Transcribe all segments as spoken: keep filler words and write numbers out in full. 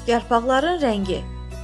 Yarpaqların rəngi.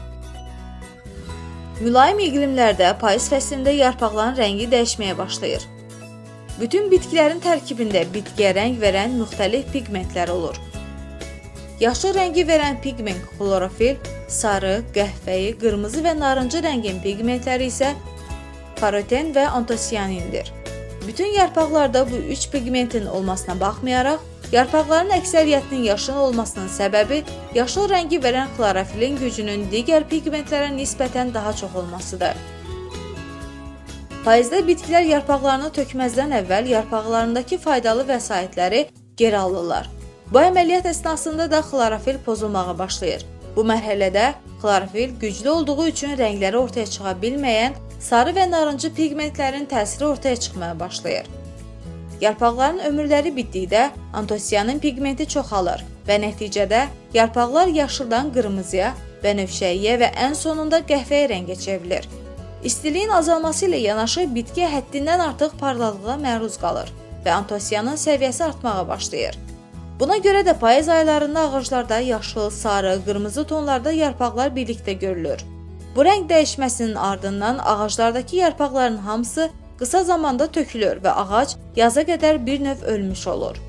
Mülayim iqlimlərdə payız fəslində yarpaqların rəngi dəyişməyə başlayır. Bütün bitkilərin tərkibində bitkiyə rəng verən müxtəlif pigmentlər olur. Yaşıl rəngi verən pigment xlorofil, sarı, qəhvəyi, qırmızı və narıncı rəngin pigmentləri isə karoten və antosiyanindir. Bütün yarpaqlarda bu üç pigmentin olmasına baxmayaraq, yarpaqların əksəriyyətinin yaşıl olmasının səbəbi yaşıl rəngi verən xlorofilin gücünün digər pigmentlərə nisbətən daha çox olmasıdır. Payızda bitkilər yarpaqlarını tökməzdən əvvəl yarpaqlarındakı faydalı vəsaitləri geri alırlar. Bu əməliyyat əsnasında da xlorofil pozulmağa başlayır. Bu mərhələdə xlorofil güclü olduğu üçün rəngləri ortaya çıxa bilməyən sarı və narıncı pigmentlərin təsiri ortaya çıxmaya başlayır. Yarpaqların ömürləri bitdikdə antosiyanin pigmenti çoxalır və nəticədə yarpaqlar yaşıldan qırmızıya, bənövşəyiyə və ən sonunda qəhvəyi rəngə çevrilir. İstiliyin azalması ilə yanaşı bitki həddindən artıq parlaqlığa məruz qalır və antosiyanın səviyyəsi artmağa başlayır. Buna görə də payız aylarında ağaclarda yaşıl, sarı, qırmızı tonlarda yarpaqlar birlikdə görülür. Bu rəng dəyişməsinin ardından ağaclardakı yarpaqların hamısı qısa zamanda tökülür və ağac yaza qədər bir növ ölmüş olur.